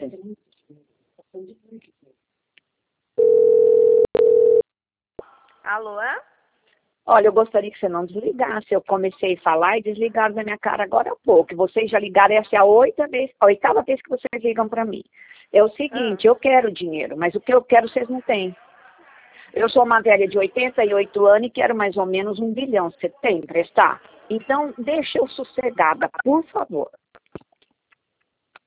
Alô? Olha, eu gostaria que você não desligasse. Eu comecei a falar e desligaram da minha cara agora há pouco. Vocês já ligaram, essa é a oitava vez que vocês ligam para mim. É o seguinte, eu quero dinheiro, mas o que eu quero vocês não têm. Eu sou uma velha de 88 anos e quero mais ou menos 1 bilhão. Você tem que prestar? Então, deixa eu sossegada, por favor.